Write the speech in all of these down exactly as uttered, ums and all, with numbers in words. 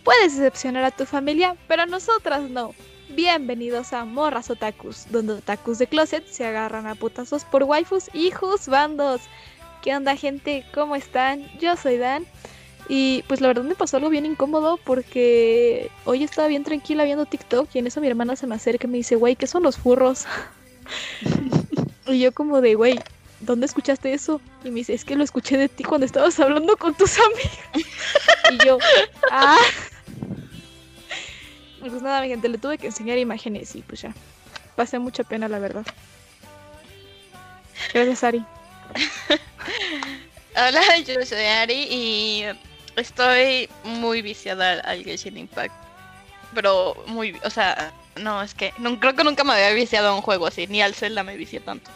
Puedes decepcionar a tu familia, pero a nosotras no. Bienvenidos a Morras Otakus, donde otakus de closet se agarran a putazos por waifus y juzbandos. ¿Qué onda, gente? ¿Cómo están? Yo soy Dan. Y pues la verdad me pasó algo bien incómodo porque hoy estaba bien tranquila viendo TikTok y en eso mi hermana se me acerca y me dice, güey, ¿qué son los furros? Y yo como de, güey, ¿dónde escuchaste eso? Y me dice, es que lo escuché de ti cuando estabas hablando con tus amigos. Y yo, ah. Pues nada, mi gente, le tuve que enseñar imágenes y pues ya. Pasé mucha pena, la verdad. Gracias, Ari. Hola, yo soy Ari y estoy muy viciada al Genshin Impact. Pero muy, o sea, no, es que no, creo que nunca me había viciado a un juego así, ni al Zelda me vicié tanto.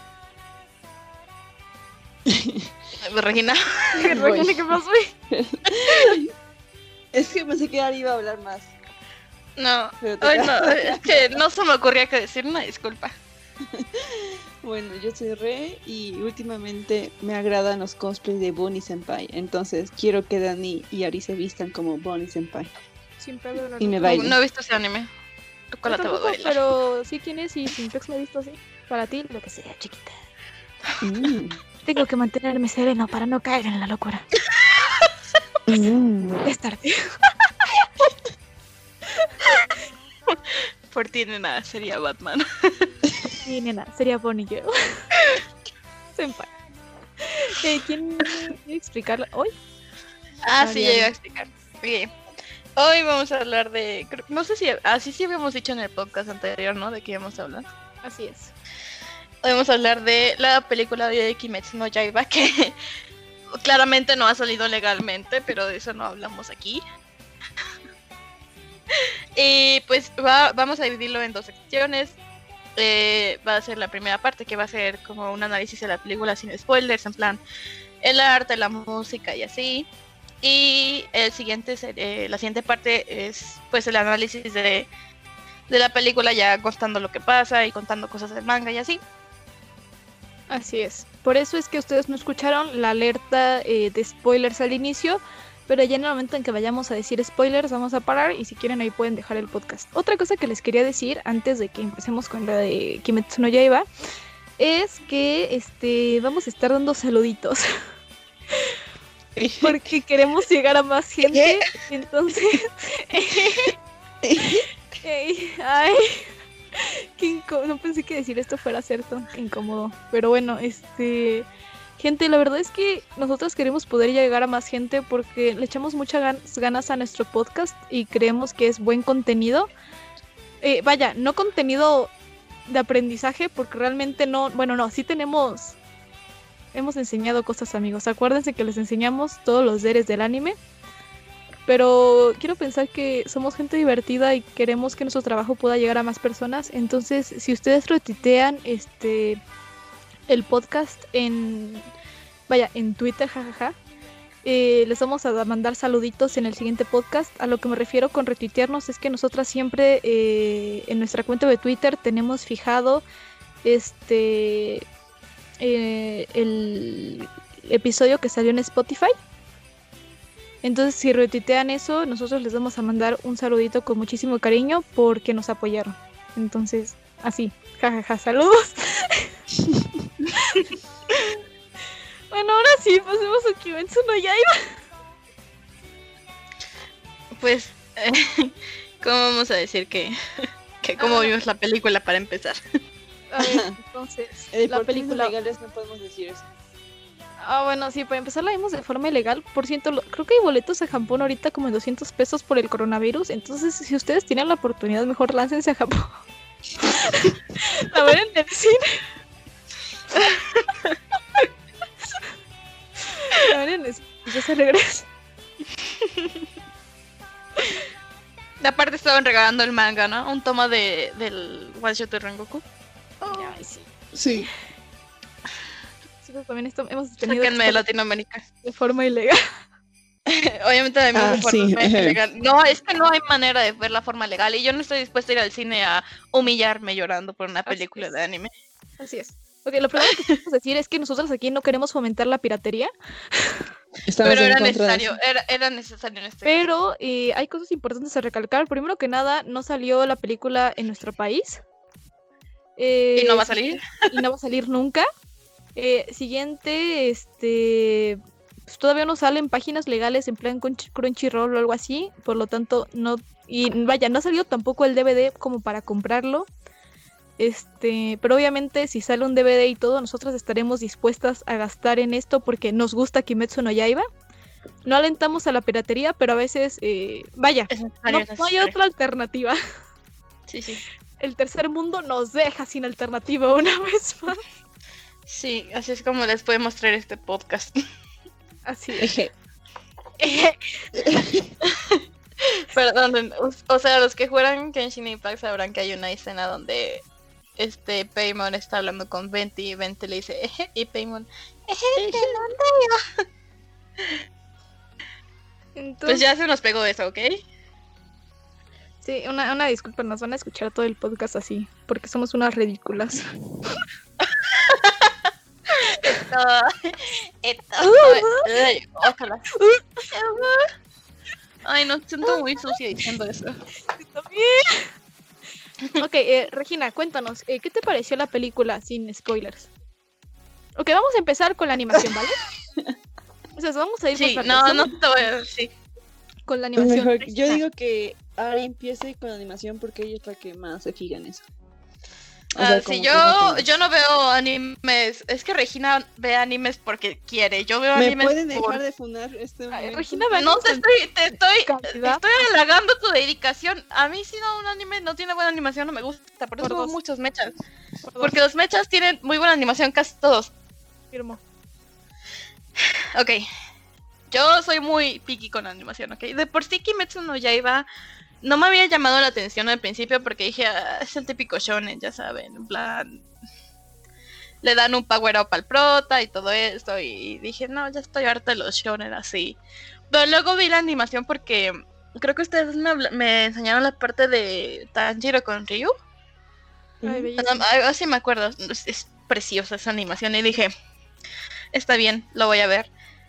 Regina. Regina, ¿qué pasó? Es que pensé que Ari iba a hablar más. No, ay, no, es que no se me ocurría que decir una disculpa. Bueno, yo soy Re y últimamente me agradan los cosplays de Bonnie Senpai. Entonces quiero que Dani y Ari se vistan como Bonnie Senpai. Sin pedo, no, y me No, bailen. no he visto ese anime. Tu cola te va a bailar. Pero sí, ¿quién es? Y sin pex me he visto así. Para ti, lo que sea, chiquita. Mm. Tengo que mantenerme sereno para no caer en la locura. Mm. Es tarde. Por ti, nena, sería Batman. Sí, nena, sería Bonnie Girl. Senpai. Eh, ¿Quién quiere explicarla hoy? Ah, Ah, sí, bien. ya iba a explicar. Bien. Hoy vamos a hablar de... creo- No sé si... Así sí habíamos dicho en el podcast anterior, ¿no? De qué íbamos a hablar. Así es. Hoy vamos a hablar de la película de Kimetsu no Yaiba, que claramente no ha salido legalmente, pero de eso no hablamos aquí. Y pues va- vamos a dividirlo en dos secciones. Eh, va a ser la primera parte, que va a ser como un análisis de la película sin spoilers, en plan el arte, la música y así. Y el siguiente, ser- eh, la siguiente parte es pues el análisis de, de la película, ya contando lo que pasa y contando cosas del manga y así. Así es. Por eso es que ustedes no escucharon la alerta eh, de spoilers al inicio, pero ya en el momento en que vayamos a decir spoilers vamos a parar y si quieren ahí pueden dejar el podcast. Otra cosa que les quería decir antes de que empecemos con la de Kimetsu no Yaiba es que este vamos a estar dando saluditos porque queremos llegar a más gente. Entonces, Ey, ay, qué incómodo. No pensé que decir esto fuera ser tan incómodo. Pero bueno, este... gente, la verdad es que nosotros queremos poder llegar a más gente porque le echamos muchas gan- ganas a nuestro podcast y creemos que es buen contenido. Eh, vaya, no contenido de aprendizaje porque realmente no... Bueno, no, sí tenemos... Hemos enseñado cosas, amigos. Acuérdense que les enseñamos todos los deberes del anime. Pero quiero pensar que somos gente divertida y queremos que nuestro trabajo pueda llegar a más personas. Entonces, si ustedes retuitean este el podcast en vaya, en Twitter, jajaja, eh, les vamos a mandar saluditos en el siguiente podcast. A lo que me refiero con retuitearnos es que nosotras siempre eh, en nuestra cuenta de Twitter tenemos fijado este eh, el episodio que salió en Spotify. Entonces, si retuitean eso, nosotros les vamos a mandar un saludito con muchísimo cariño porque nos apoyaron. Entonces, así, jajaja, saludos. Bueno, ahora sí, pasemos a Kimetsu no Yaiba. Pues, eh, ¿cómo vamos a decir que, que cómo Ah. vimos la película para empezar? A ver, entonces, Eh, la por película... términos legales no podemos decir eso. Ah, bueno, sí, para empezar la vimos de forma ilegal. Por cierto, lo- creo que hay boletos a Japón ahorita como en doscientos pesos por el coronavirus. Entonces, si ustedes tienen la oportunidad, mejor láncense a Japón. A ver en el cine. A ver en el cine. Y ya se regresa. Aparte estaban regalando el manga, ¿no? Un tomo de, del One Shot de Rengoku. Ay, sí. Sí. Nosotros también esto- hemos tenido Sáquenme de esto Latinoamérica. de forma ilegal. Obviamente debemos Ah, de forma sí, ajá. legal. No, es que no hay manera de ver la forma legal y yo no estoy dispuesta a ir al cine a humillarme llorando por una Así película es. de anime. Así es. Ok, lo primero que queremos decir es que nosotros aquí no queremos fomentar la piratería. Estamos Pero en era contra de necesario, eso. era, era necesario en este Pero eh, hay cosas importantes a recalcar. Primero que nada, no salió la película en nuestro país. caso. Y no Eh, va a sí, salir. y no va a salir nunca. Eh, siguiente, este, pues todavía no salen páginas legales en plan Crunch- Crunchyroll o algo así, por lo tanto no, y vaya, no salió tampoco el D V D como para comprarlo. Este, pero obviamente si sale un D V D y todo, nosotras estaremos dispuestas a gastar en esto porque nos gusta Kimetsu no Yaiba. No alentamos a la piratería, pero a veces, eh, vaya, Es no, necesario, es no hay necesario. otra alternativa. Sí, sí. El tercer mundo nos deja sin alternativa una vez más. Sí, así es como les puedo mostrar este podcast. Así es. Eje. Perdón, o sea, los que juegan Genshin Impact sabrán que hay una escena donde este Paimon está hablando con Venti y Venti le dice eje, y Paimon eje, ¿dónde yo? Entonces, Pues ya se nos pegó eso, ¿ok? sí, una, una disculpa, nos van a escuchar todo el podcast así, porque somos unas ridículas. Esto, esto, ay, ojalá. Ay, no, siento muy sucia diciendo eso. Ok, eh, Regina, cuéntanos, eh, ¿qué te pareció la película sin spoilers? Ok, vamos a empezar con la animación, ¿vale? O sea, vamos a ir Sí, por no, partes. no te voy a decir. Con la Pues animación. mejor, yo digo que Ari empiece con la animación porque ella es la que más se fija en eso. O Ah, sea, sí, como que yo, no te- yo no veo animes. Es que Regina ve animes porque quiere. Yo veo ¿Me animes pueden por... dejar de funar este Ay, momento? Regina, ve No te estoy, te estoy, cantidad. estoy halagando tu dedicación. A mí si no un anime no tiene buena animación no me gusta. Por eso Por veo dos. muchos mechas. Por dos, Porque los mechas tienen muy buena animación casi todos. firmo. Ok. Yo soy muy picky con la animación, ¿ok? De por sí Kimetsu no Yaiba no me había llamado la atención al principio porque dije, ah, es el típico shonen, ya saben, en plan... Le dan un power up al prota y todo esto y dije, no, ya estoy harta de los shonen así. Pero luego vi la animación porque creo que ustedes me, habla- me enseñaron la parte de Tanjiro con Ryu. Ay, Ujú. bellísimo. Algo así me acuerdo, es, es preciosa esa animación y dije, está bien, lo voy a ver.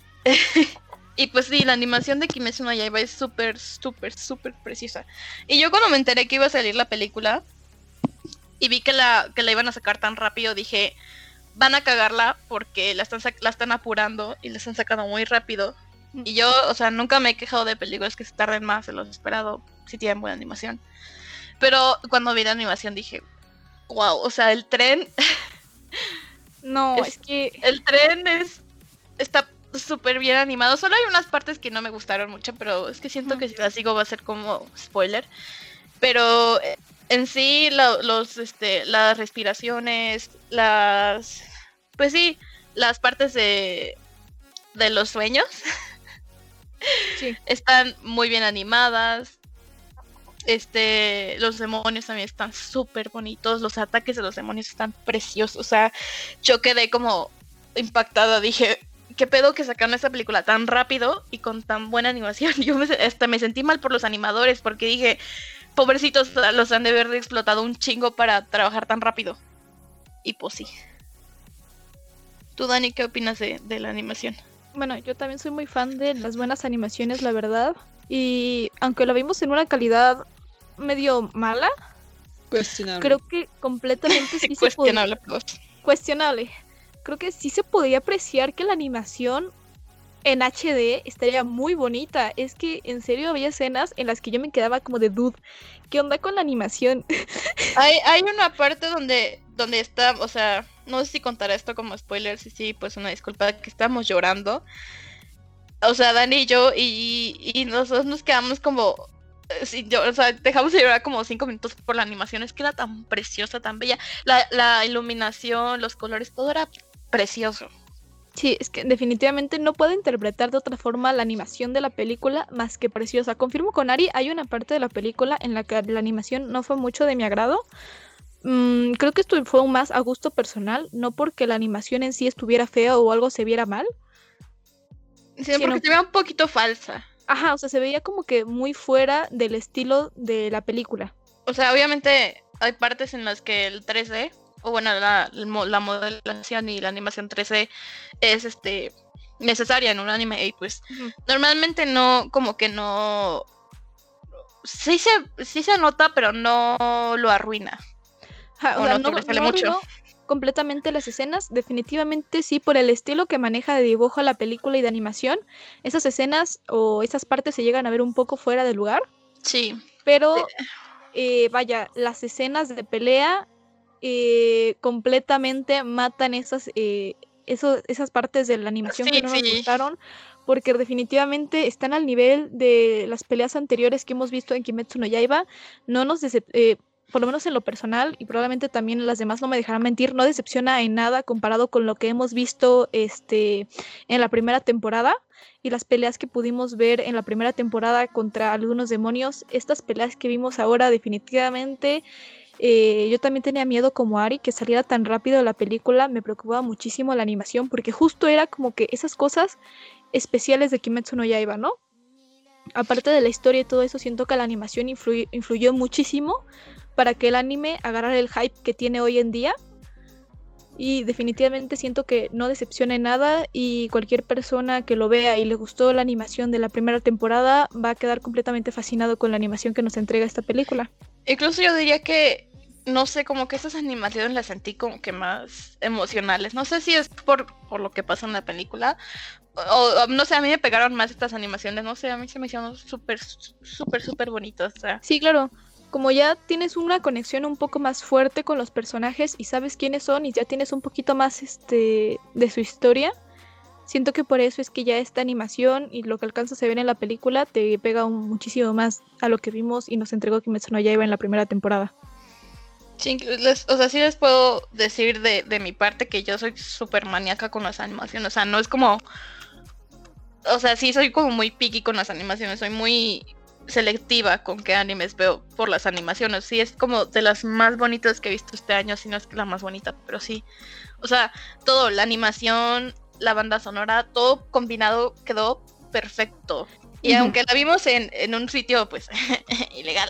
Y pues sí, la animación de Kimetsu no Yaiba es súper, súper, súper precisa. Y yo cuando me enteré que iba a salir la película y vi que la, que la iban a sacar tan rápido, dije, van a cagarla porque la están, sac- la están apurando y la están sacando muy rápido. Y yo, o sea, nunca me he quejado de películas que se tarden más de lo esperado si tienen buena animación. Pero cuando vi la animación dije, wow, o sea, el tren, No, es- es que el tren es está súper bien animado. Solo hay unas partes que no me gustaron mucho, pero es que siento Ujú. que si las digo va a ser como spoiler. Pero eh, en sí, lo- los, este, las respiraciones, las, pues sí, las partes de, de los sueños sí. están muy bien animadas. Este, los demonios también están súper bonitos. Los ataques de los demonios están preciosos. O sea, yo quedé como impactada. Dije, ¿qué pedo que sacaron esta película tan rápido y con tan buena animación? Yo me, hasta me sentí mal por los animadores porque dije, pobrecitos, los han de haber explotado un chingo para trabajar tan rápido. Y pues sí. Tú, Dani, ¿qué opinas de, de la animación? Bueno, yo también soy muy fan de las buenas animaciones, la verdad. Y aunque la vimos en una calidad medio mala, Cuestionable. creo que completamente sí se podía... Cuestionable, pues. Cuestionable. Creo que sí se podía apreciar que la animación en H D estaría muy bonita. Es que en serio había escenas en las que yo me quedaba como de dude. ¿Qué onda con la animación? Hay, hay una parte donde, donde está, o sea, no sé si contar esto como spoiler, sí, sí, pues una disculpa, que estábamos llorando. O sea, Dani y yo, y, y nosotros nos quedamos como, eh, sí, yo, o sea, dejamos de llorar como cinco minutos por la animación, es que era tan preciosa, tan bella. La, la iluminación, los colores, todo era precioso. Sí, es que definitivamente no puedo interpretar de otra forma la animación de la película más que preciosa. Confirmo con Ari, hay una parte de la película en la que la animación no fue mucho de mi agrado. Mm, creo que esto fue más a gusto personal, no porque la animación en sí estuviera fea o algo se viera mal. Sí, Sí, porque no. se veía un poquito falsa. Ajá, o sea, se veía como que muy fuera del estilo de la película. O sea, obviamente hay partes en las que el tres D, o bueno, la, la modelación y la animación tres D es este necesaria en un anime y pues Ujú. normalmente no, como que no, sí se, sí se nota, pero no lo arruina. Ja, o O sea, no no, sobresale no mucho. arruinó completamente las escenas, definitivamente sí, por el estilo que maneja de dibujo a la película y de animación, esas escenas o esas partes se llegan a ver un poco fuera de lugar, Sí, pero eh, vaya, las escenas de pelea eh, completamente matan esas, eh, eso- esas partes de la animación que sí, no nos sí. gustaron, porque definitivamente están al nivel de las peleas anteriores que hemos visto en Kimetsu no Yaiba. No nos decep- eh, por lo menos en lo personal, y probablemente también las demás no me dejarán mentir, no decepciona en nada comparado con lo que hemos visto este, en la primera temporada y las peleas que pudimos ver en la primera temporada contra algunos demonios. Estas peleas que vimos ahora definitivamente eh, yo también tenía miedo como Ari que saliera tan rápido la película, me preocupaba muchísimo la animación porque justo era como que esas cosas especiales de Kimetsu no Yaiba, ¿no? Aparte de la historia y todo eso, siento que la animación influy- influyó muchísimo para que el anime agarrara el hype que tiene hoy en día. Y definitivamente siento que no decepciona en nada y cualquier persona que lo vea y le gustó la animación de la primera temporada va a quedar completamente fascinado con la animación que nos entrega esta película. Incluso yo diría que, no sé, como que estas animaciones las sentí como que más emocionales. No sé si es por, por lo que pasa en la película, o, o no sé, a mí me pegaron más estas animaciones, no sé, a mí se me hicieron súper, súper, súper bonitas. O sea, Sí, claro. Como ya tienes una conexión un poco más fuerte con los personajes y sabes quiénes son y ya tienes un poquito más este de su historia, siento que por eso es que ya esta animación y lo que alcanzas a ver en la película te pega un- muchísimo más a lo que vimos y nos entregó Kimetsu no Yaiba en la primera temporada. sí, les- o sea, sí les puedo decir de, de mi parte que yo soy súper maníaca con las animaciones. O sea, no es como, o sea, sí soy como muy picky con las animaciones, soy muy selectiva con qué animes veo por las animaciones. Sí, es como de las más bonitas que he visto este año, si no es que la más bonita, pero sí. O sea, todo, la animación, la banda sonora, todo combinado quedó perfecto. Y Ujú. aunque la vimos en, en un sitio, pues, ilegal,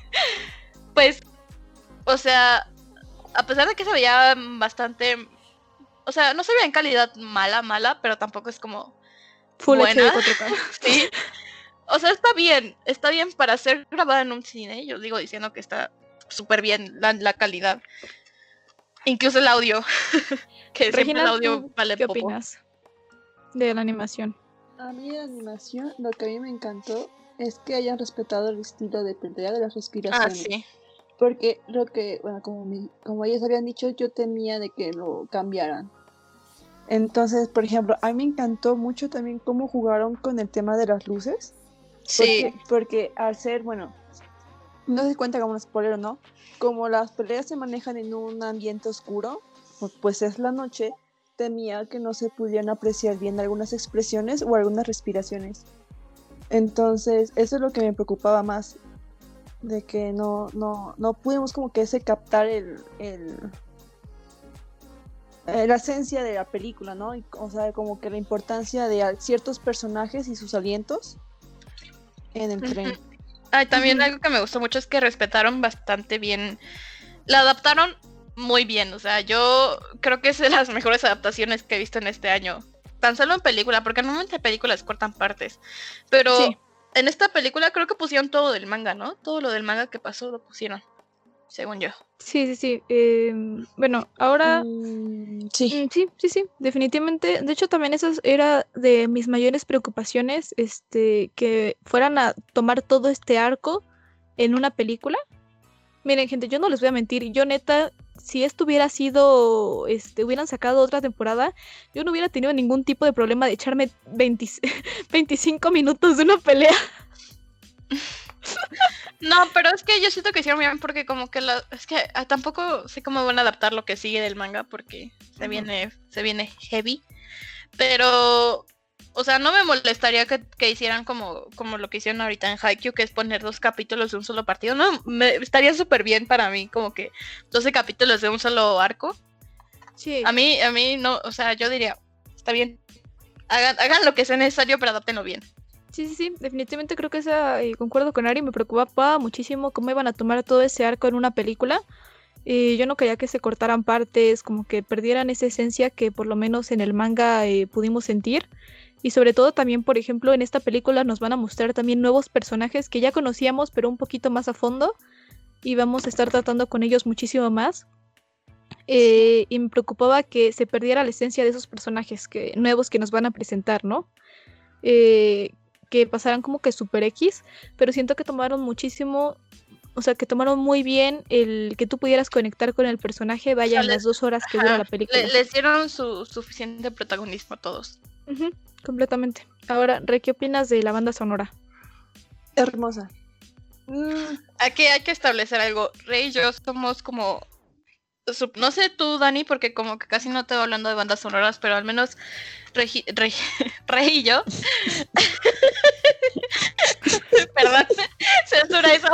pues, o sea, a pesar de que se veía bastante, o sea, no se veía en calidad mala, mala, pero tampoco es como Full H buena, D cuatro K. sí. O sea, está bien, está bien para ser grabada en un cine. Yo digo diciendo que está súper bien la, la calidad. Incluso el audio, que siempre el Regina, audio ¿tú vale qué poco. opinas de la animación? A mí de animación, lo que a mí me encantó es que hayan respetado el estilo de pelea de las Ah, respiraciones. sí. Porque lo que, bueno, como, mi- como ellos habían dicho, yo temía de que lo cambiaran. Entonces, por ejemplo, a mí me encantó mucho también cómo jugaron con el tema de las luces. Sí. Porque, porque al ser, bueno, no se cuenta como un spoiler o no, como las peleas se manejan en un ambiente oscuro, pu- pues es la noche, temía que no se pudieran apreciar bien algunas expresiones o algunas respiraciones. Entonces, eso es lo que me preocupaba más, de que no, no, no pudimos como que ese captar el, el, eh, la esencia de la película, ¿no? Y, o sea, como que la importancia de a- ciertos personajes y sus alientos en el tren. Ay, también Ujú. algo que me gustó mucho es que respetaron bastante bien. La adaptaron muy bien. O sea, yo creo que es de las mejores adaptaciones que he visto en este año. Tan solo en película, porque normalmente películas cortan partes. Pero Sí. en esta película creo que pusieron todo del manga, ¿no? Todo lo del manga que pasó lo pusieron, según yo. Sí, sí, sí. em, bueno, ahora Mm, sí. mm, sí, sí, sí, definitivamente. De hecho, también esa era de mis mayores preocupaciones, este, que fueran a tomar todo este arco en una película. Miren, gente, yo no les voy a mentir, yo neta, si esto hubiera sido, este, hubieran sacado otra temporada, yo no hubiera tenido ningún tipo de problema de echarme veinte veinticinco minutos de una pelea. No, pero es que yo siento que hicieron bien porque como que la... Es que ah, tampoco sé cómo van a adaptar lo que sigue del manga porque se Ujú. viene, se viene heavy. Pero, o sea, no me molestaría que, que hicieran como, como lo que hicieron ahorita en Haikyuu, que es poner dos capítulos de un solo partido. No, me, estaría súper bien para mí, como que doce capítulos de un solo arco. Sí. A mí, a mí no, o sea, yo diría, está bien. Hagan, hagan lo que sea necesario, pero adaptenlo bien. Sí, sí, sí, definitivamente creo que esa, eh, concuerdo con Ari, me preocupaba muchísimo cómo iban a tomar todo ese arco en una película. Eh, yo no quería que se cortaran partes, como que perdieran esa esencia que por lo menos en el manga eh, pudimos sentir. Y sobre todo también, por ejemplo, en esta película nos van a mostrar también nuevos personajes que ya conocíamos, pero un poquito más a fondo. Y vamos a estar tratando con ellos muchísimo más. Eh, y me preocupaba que se perdiera la esencia de esos personajes que, nuevos que nos van a presentar, ¿no? Eh, que pasaran como que super X, pero siento que tomaron muchísimo, o sea, que tomaron muy bien el que tú pudieras conectar con el personaje, vaya, O sea, en les- las dos horas que Ajá, dura la película. le- les dieron su suficiente protagonismo a todos. Ujú, completamente. Ahora, Re, ¿qué opinas de la banda sonora? Hermosa. Mm, Aquí hay que establecer algo. Rey y yo somos como... su- No sé tú, Dani, porque como que casi no te voy hablando de bandas sonoras, pero al menos Rey, Rey, Rey y yo... Perdón, censura eso.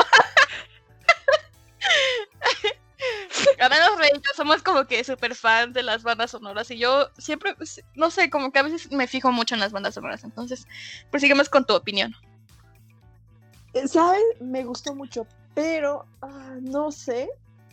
Al menos Rey y yo somos como que súper fans de las bandas sonoras y yo siempre, no sé, como que a veces me fijo mucho en las bandas sonoras. Entonces, prosigamos con tu opinión. ¿sabes? Me gustó mucho, pero ah, no sé.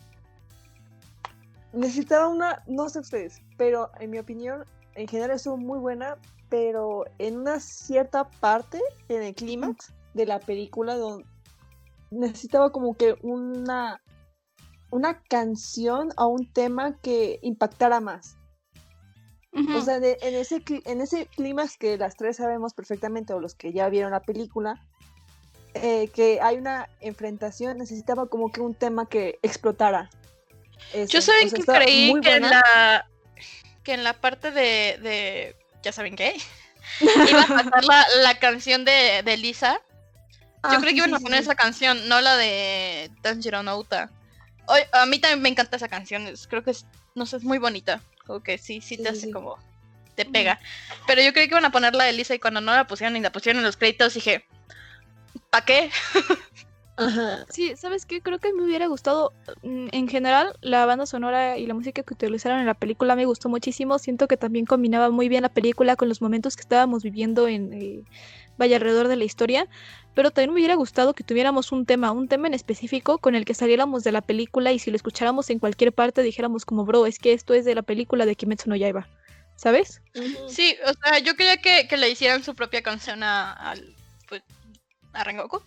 Necesitaba una, no sé ustedes, pero en mi opinión, en general estuvo muy buena, pero en una cierta parte, en el clímax de la película, donde necesitaba como que una, una canción o un tema que impactara más. Ujú. O sea, de- en ese cli- en ese clímax que las tres sabemos perfectamente, o los que ya vieron la película, eh, que hay una enfrentación, necesitaba como que un tema que explotara. Eso. Yo saben O sea, que está creí muy que en buena. la que en la parte de, de ya saben qué iba a pasar la, la canción de, de Lisa. Yo Ah, creí sí, que iban sí, a sí, poner sí. esa canción, no la de Tanjiro no Uta. Oye, a mí también me encanta esa canción, es- creo que es, no sé, es muy bonita. Como que sí, sí Sí, te sí, hace sí. como te pega. Pero yo creí que iban a poner la de Lisa y cuando no la pusieron y la pusieron en los créditos dije, ¿para qué? Ajá. Sí, ¿sabes qué? Creo que me hubiera gustado, mm, en general, la banda sonora y la música que utilizaron en la película me gustó muchísimo. Siento que también combinaba muy bien la película con los momentos que estábamos viviendo en, eh, vaya, alrededor de la historia. Pero también me hubiera gustado que tuviéramos un tema, un tema en específico con el que saliéramos de la película y si lo escucháramos en cualquier parte dijéramos como, bro, es que esto es de la película de Kimetsu no Yaiba, ¿sabes? Ujú. Sí, o sea, yo quería que, que le hicieran su propia canción a, al, pues, a Rengoku.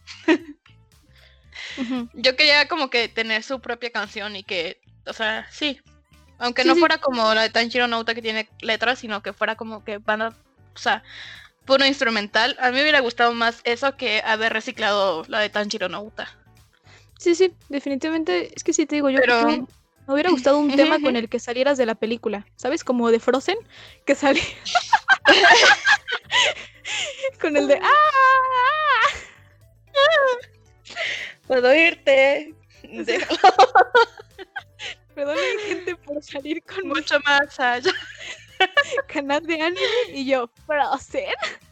Ujú. Yo quería como que tener su propia canción y que, o sea, sí. Aunque Sí, no sí. fuera como la de Tanjiro no Uta que tiene letras, sino que fuera como que banda, o sea, puro instrumental. A mí me hubiera gustado más eso que haber reciclado la de Tanjiro no Uta. Sí, sí, definitivamente, es que sí te digo, yo, Pero, yo me hubiera gustado un Ujú, tema ujú. con el que salieras de la película, ¿sabes? Como de Frozen, que salía con el de ¡ah! puedo irte. Déjalo Perdonen, gente, por salir con mi mucho más allá. canal de anime y yo, Frozen.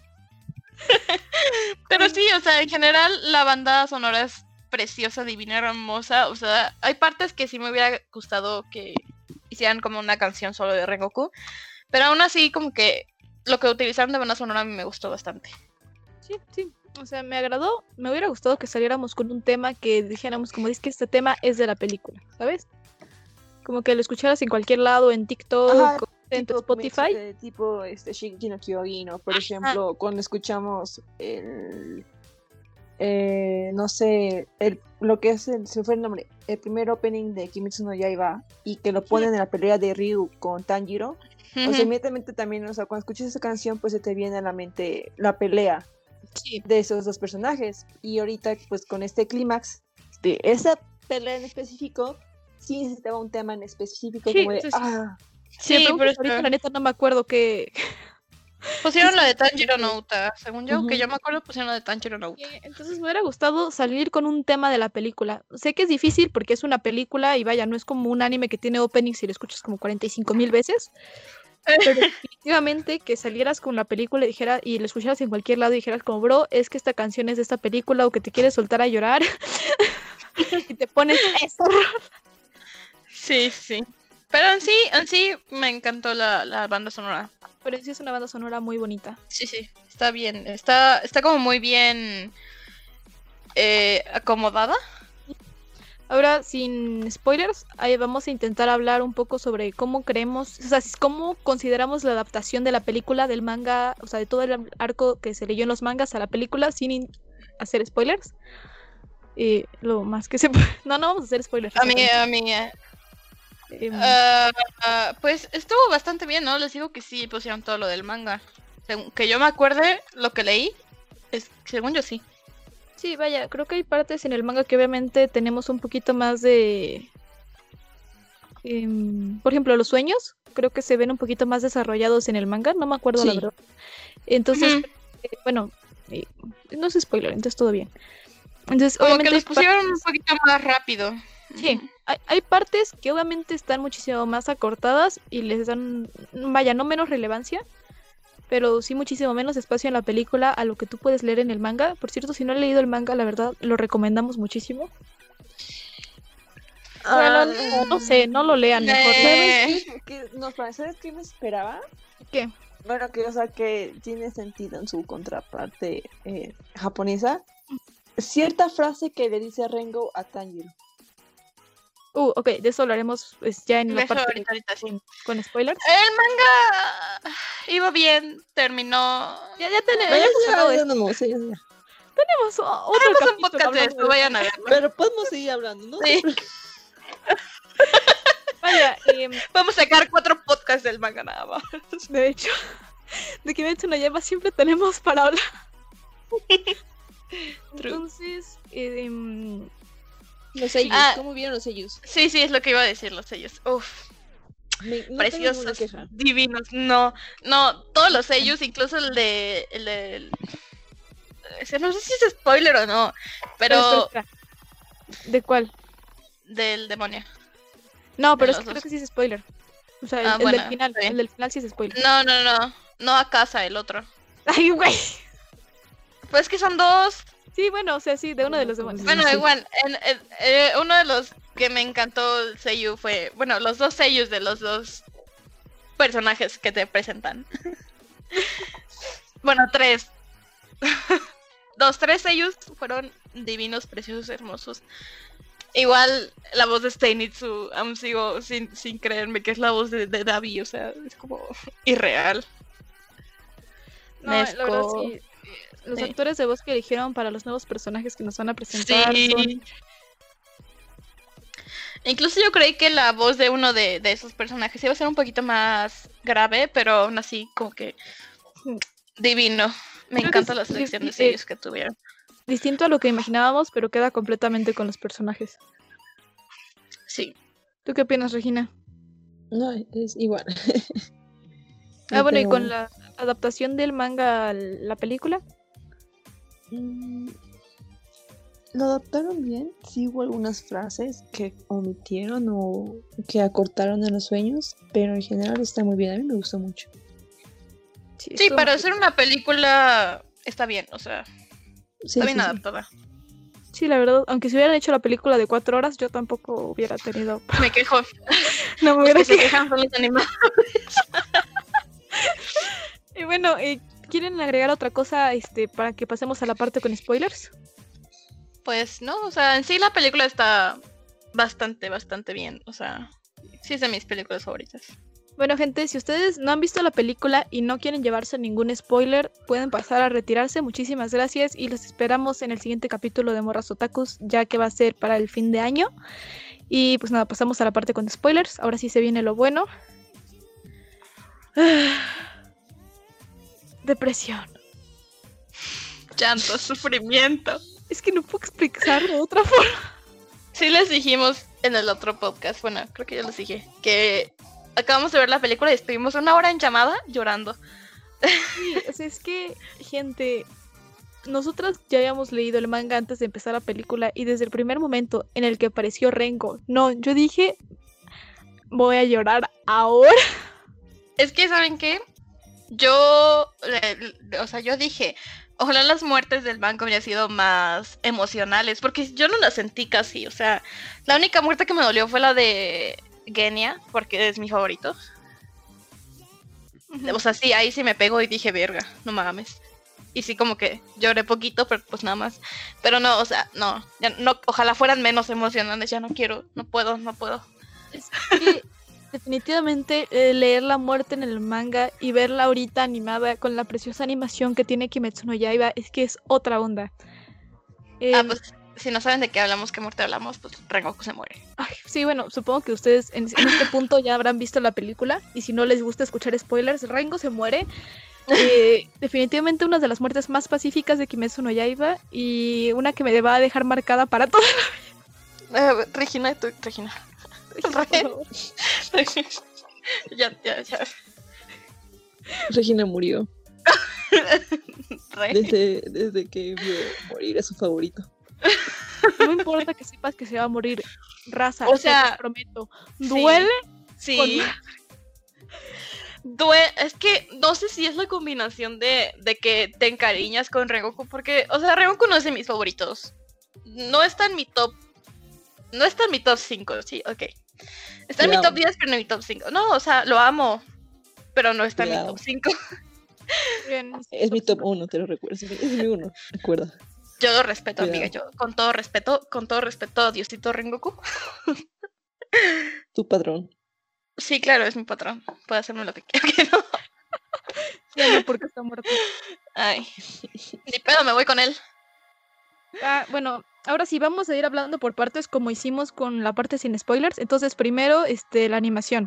Pero sí, o sea, en general la banda sonora es preciosa, divina, hermosa. O sea, hay partes que sí me hubiera gustado que hicieran como una canción solo de Rengoku. Pero aún así, como que lo que utilizaron de banda sonora a mí me gustó bastante. Sí, sí. O sea, me agradó, me hubiera gustado que saliéramos con un tema que dijéramos como es que este tema es de la película, ¿sabes? Como que lo escucharas en cualquier lado, en TikTok, Ajá, o en tu tipo, Spotify. eh, tipo este Shingeki no Kyojin, o por ejemplo, cuando escuchamos el eh, no sé, el, lo que es el, se me fue el nombre, el primer opening de Kimetsu no Yaiba y que lo ponen en la pelea de Ryu con Tanjiro. O sea, Ujú. inmediatamente también, o sea, cuando escuchas esa canción, pues se te viene a la mente la pelea Sí. de esos dos personajes. Y ahorita, pues con este clímax de esa pelea en específico, sí necesitaba un tema en específico, Sí, como de, sí, sí. ah, Si me Sí, preguntas pero ahorita, es la que neta no me acuerdo que... pusieron la de es- Tanjiro no Uta. Según yo, que Ujú. yo me acuerdo, pusieron la de Tanjiro no Uta. que- Entonces me hubiera gustado salir con un tema de la película. Sé que es difícil porque es una película y vaya, no es como un anime que tiene openings y lo escuchas como cuarenta y cinco mil veces. Pero definitivamente que salieras con la película y dijera, y lo escucharas en cualquier lado y dijeras como, bro, es que esta canción es de esta película o que te quieres soltar a llorar y te pones eso. Sí, sí. Pero en sí, en sí me encantó la, la banda sonora. Pero sí es una banda sonora muy bonita. Sí, sí, está bien. Está, está como muy bien eh, acomodada. Ahora, sin spoilers, ahí vamos a intentar hablar un poco sobre cómo creemos, o sea, cómo consideramos la adaptación de la película del manga, o sea, de todo el arco que se leyó en los mangas a la película sin in- hacer spoilers. Y lo más que se puede... No, no vamos a hacer spoilers. A mí, a mí, eh, Em, ah, ah, pues estuvo bastante bien, ¿no? Les digo que sí pusieron todo lo del manga. Según que yo me acuerde, lo que leí, es, según yo sí. Sí, vaya, creo que hay partes en el manga que obviamente tenemos un poquito más de... em, por ejemplo, los sueños, creo que se ven un poquito más desarrollados en el manga, no me acuerdo la Sí. verdad. Entonces, Ujú. eh, bueno, eh, no es spoiler, entonces todo bien. Entonces, Como que obviamente los hay pusieron un partes- poquito más rápido. Sí, hay, hay partes que obviamente están muchísimo más acortadas y les dan, vaya, no menos relevancia, pero sí muchísimo menos espacio en la película a lo que tú puedes leer en el manga. Por cierto, si no han leído el manga, la verdad, lo recomendamos muchísimo. Ah, Bueno, no, no sé, no lo lean mejor. Eh. ¿Sabes qué? qué- No, espera, ¿sabes qué me esperaba? ¿Qué? Bueno, que, o sea, que tiene sentido en su contraparte eh, japonesa. Cierta frase que le dice Rengo a Tanjiro. Uh, ok, de eso hablaremos pues, ya en De la eso parte ahorita, ahorita sí. con, con spoilers. El manga iba bien, terminó. Ya, ya tenemos, Pero ya hemos ya, hablado de ya esto. no me sé, ya, ya. Tenemos o- otro Tenemos un capítulo podcast de hablando esto, de vayan a verlo. Pero podemos seguir hablando, ¿no? Sí. Vaya, em, Vamos a sacar cuatro podcasts del manga nada más. de hecho, de Kimetsu no Yaiba siempre tenemos para hablar. Entonces, em, Los sellos, Ah. ¿cómo vieron los sellos? Sí, sí, es lo que iba a decir, los sellos. Uf, Me, no tengo ninguna preciosos, queja. divinos. No, no, todos los sellos, incluso el de... El de el- no sé si es spoiler o no, pero espera, espera. ¿De cuál? del demonio. No, pero De es los que creo dos. que sí es spoiler. O sea, el, Ah, el bueno, del final, está bien. el del final sí es spoiler. No, no, no, no a casa, el otro. Ay, güey. Pues que son dos. Sí, bueno, o sea, sí, de uno de los demonios. Bueno, Sí. igual, en, en- eh, uno de los que me encantó el seiyuu fue, bueno, los dos seiyus de los dos personajes que te presentan. Bueno, tres. Los tres seiyus fueron divinos, preciosos, hermosos. Igual la voz de Steinitsu, aún sigo sin, sin creerme que es la voz de, de Davi, o sea, es como irreal. No, la verdad Nesco. sí. Los Sí. actores de voz que eligieron para los nuevos personajes que nos van a presentar Sí. son... Incluso yo creí que la voz de uno de, de esos personajes iba a ser un poquito más grave, pero aún así como que divino. Me Creo que encanta sí, la sí, selección sí, de sellos que tuvieron. distinto a lo que imaginábamos, pero queda completamente con los personajes. Sí. ¿Tú qué opinas, Regina? No, es igual. Ah, bueno, y Pero, con la adaptación del manga a la película. mm, lo adaptaron bien. Sí hubo algunas frases que omitieron o que acortaron en los sueños, pero en general está muy bien. A mí me gustó mucho. Sí, estuvo para muy hacer una película está bien, o sea, Sí, está sí, bien sí. adaptada. Sí, la verdad, aunque si hubieran hecho la película de cuatro horas, yo tampoco hubiera tenido... Me quejo. No me Los hubiera que se quejado. quejan son los animales. Y bueno, eh, ¿quieren agregar otra cosa este, para que pasemos a la parte con spoilers? Pues no, o sea, en sí la película está bastante, bastante bien. O sea, sí es de mis películas favoritas. Bueno, gente, si ustedes no han visto la película y no quieren llevarse ningún spoiler, pueden pasar a retirarse. Muchísimas gracias y los esperamos en el siguiente capítulo de Morras Otakus, ya que va a ser para el fin de año. Y pues nada, pasamos a la parte con spoilers. Ahora sí se viene lo bueno. Depresión. Llanto, sufrimiento. Es que no puedo explicarlo de otra forma. Sí les dijimos en el otro podcast, bueno, creo que ya les dije, que acabamos de ver la película y estuvimos una hora en llamada llorando. Sí, o sea, es que, gente, nosotras ya habíamos leído el manga antes de empezar la película y desde el primer momento en el que apareció Rengo, no, yo dije, voy a llorar ahora. Es que, ¿saben qué? Yo, eh, o sea, yo dije, ojalá las muertes del banco hubieran sido más emocionales, porque yo no las sentí casi, o sea, la única muerte que me dolió fue la de Genia, porque es mi favorito. O sea, sí, ahí sí me pegó y dije, verga, no mames. y sí como que lloré poquito, pero pues nada más. Pero no, o sea, no, ya no, ojalá fueran menos emocionantes, ya no quiero, no puedo, no puedo. Es que definitivamente eh, leer la muerte en el manga y verla ahorita animada con la preciosa animación que tiene Kimetsu no Yaiba es que es otra onda. Eh, Ah, pues si no saben de qué hablamos, qué muerte hablamos, pues Rengoku se muere. ay, sí, bueno, supongo que ustedes en, en este punto ya habrán visto la película y si no les gusta escuchar spoilers, Rengo se muere. Eh, definitivamente una de las muertes más pacíficas de Kimetsu no Yaiba y una que me va a dejar marcada para toda Eh, Regina, tú, Regina. la vida. Regina. ya, ya, ya. Regina murió Re. desde, desde que vio morir a su favorito. No importa que sepas que se va a morir, raza, O se sea, los prometo. sí. Duele Sí. con- Due es que no sé si es la combinación de, de que te encariñas con Rengoku, porque, o sea, Rengoku no es de mis favoritos. No está en mi top. No está en mi top cinco, sí, ok. Está en Te mi top amo. diez, pero no en mi top cinco. No, o sea, lo amo, pero no está Te en mi amo. top cinco. Bien, Es mi top uno, te lo recuerdo. Es mi, es mi uno, recuerda. Yo lo respeto, Cuidado. amiga, yo con todo respeto, con todo respeto, Diosito Rengoku. Tu padrón. Sí, claro, es mi patrón. Puede hacerme lo que quiera, que no. Ya no, porque está muerto. Ay, ni pedo, me voy con él. Ah, bueno, ahora sí vamos a ir hablando por partes como hicimos con la parte sin spoilers. Entonces, primero, este, la animación.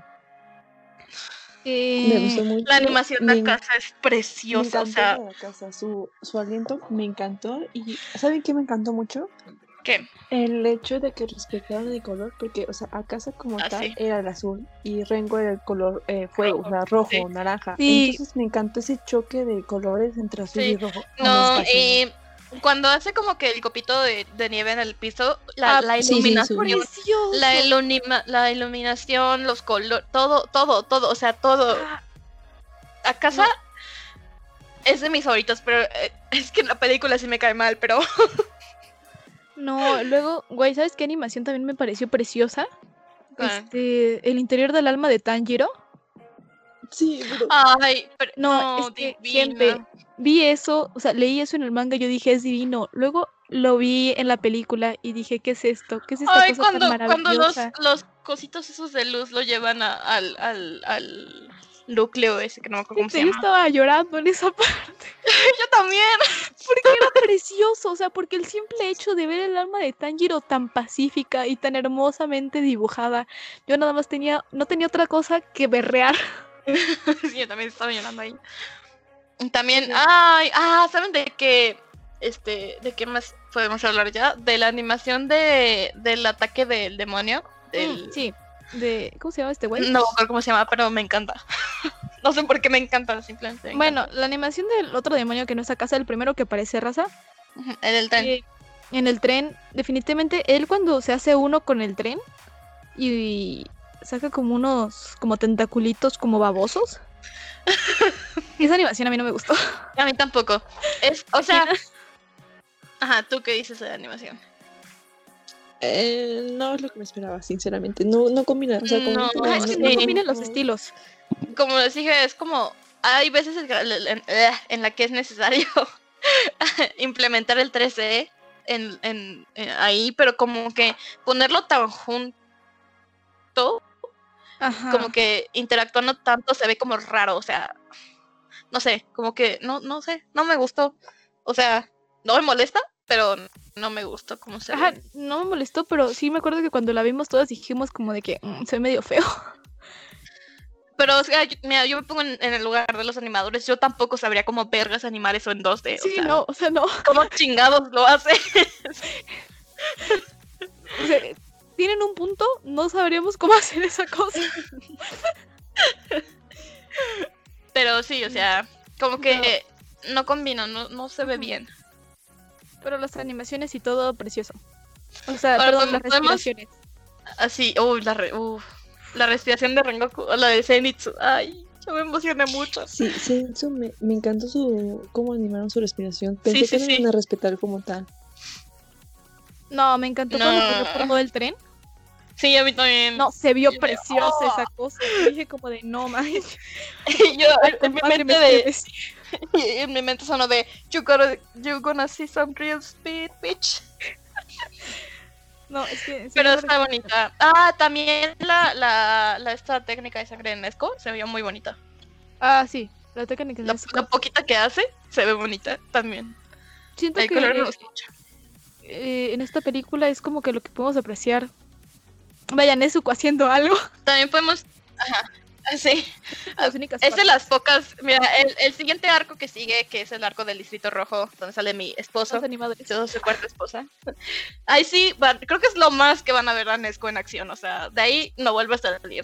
Me Eh, gustó mucho. La animación me de en- casa es Me preciosa, encantó o sea, la casa, su, su aliento me encantó. Y ¿saben qué me encantó mucho? ¿qué? El hecho de que respetaran el color, porque, o sea, Akasa como Ah, tal sí. era el azul y Rengo era el color eh, fuego, o sea, rojo, sí. naranja. Sí. Entonces me encantó ese choque de colores entre azul Sí. y rojo. No, Me fascinó. y cuando hace como que el copito de, de nieve en el piso, la, Ah, la sí, sí, iluminación, subió. ¡precioso! la, ilunima- la iluminación, los colores, todo, todo, todo, o sea, todo. Ah, A casa es de mis favoritos, pero eh, es que en la película sí me cae mal, pero no, luego, güey, ¿sabes qué animación también me pareció preciosa? ¿cuál? Este, el interior del alma de Tanjiro. Sí, pero Ay, pero No, no, es que, divina. gente, vi eso, o sea, leí eso en el manga y yo dije, es divino. Luego lo vi en la película y dije, ¿qué es esto? ¿Qué es esta Ay, cosa cuando, tan cuando los, maravillosa? los cositos esos de luz lo llevan a- al, al, al núcleo ese, que no me acuerdo cómo se Gente, yo llama. estaba llorando en esa parte. Yo también. Porque era precioso, o sea, porque el simple hecho de ver el alma de Tanjiro tan pacífica y tan hermosamente dibujada, yo nada más tenía, no tenía otra cosa que berrear. Sí, yo también estaba llorando ahí. También, Sí. ay, ah, ¿saben de qué? Este, ¿de qué más podemos hablar ya? De la animación de, del ataque del demonio. Del... Mm, sí, de, ¿cómo se llama este güey? No me acuerdo cómo se llama, pero me encanta. No sé por qué me encanta, simplemente. me Bueno, encanta. la animación del otro demonio que no es a casa, el primero que aparece raza, Ujú, el del tren. eh, en el tren, definitivamente él cuando se hace uno con el tren y saca como unos como tentaculitos como babosos. Esa animación a mí no me gustó. A mí tampoco. Es, o sea. Ajá, ¿tú qué dices de la animación? eh, no es lo que me esperaba, sinceramente. No, no combina. O sea, como No, no, Ah, es que sí. no combinan los estilos. Como les dije, es como. Hay veces en, en- en la que es necesario implementar el tres D en, en- en ahí, pero como que ponerlo tan junto, Ajá. como que interactuando tanto se ve como raro, o sea, no sé, como que no, no sé, no me gustó. O sea, no me molesta, pero no me gustó cómo se Ajá, ve. no me molestó, pero sí me acuerdo que cuando la vimos todas dijimos como de que "Mm, se ve medio feo". Pero, o sea, yo, mira, yo me pongo en, en el lugar de los animadores, yo tampoco sabría cómo vergas animar eso en dos D. Sí, o sea, no, o sea, no. ¿cómo chingados lo hace? O sea, tienen un punto, no sabríamos cómo hacer esa cosa. Pero sí, o sea, como que no combina, no, no se ve Ujú. bien. Pero las animaciones y todo precioso. O sea, Ahora, perdón, las ¿podemos- respiraciones. Así, uy, la, re- uf, la respiración de Rengoku, o la de Zenitsu, ay, yo me emocioné mucho. Sí, Sensu me, me encantó su cómo animaron su respiración. Pensé Sí, sí, que no sí. iban a respetar como tal. No, me encantó No. cuando corrió por todo el tren. Sí, a mí también. No, se vio Yo de, preciosa "Oh". esa cosa. Yo dije como de no manches. Y yo, Ay, en mi madre, mente me de, estremecí. Y en mi mente sonó de You gotta, you gonna see some real speed, bitch. No, es que... sí, Pero me está recuerda- bonita. Ah, también la, la, la esta técnica de sangre de Nesco se veía muy bonita. Ah, sí, la técnica de La, Nesco. la poquita que hace se ve bonita también. Siento El que color me gusta mucho. eh, en esta película es como que lo que podemos apreciar. Vaya, Nezuko haciendo algo. También podemos... Ajá, sí. Las únicas Es de partes. las pocas... Mira, el, el siguiente arco que sigue, que es el arco del Distrito Rojo, donde sale mi esposo. Más animadores. Yo soy su cuarta esposa. Ahí sí, va- creo que es lo más que van a ver a Nesco en acción. O sea, de ahí no vuelve a salir.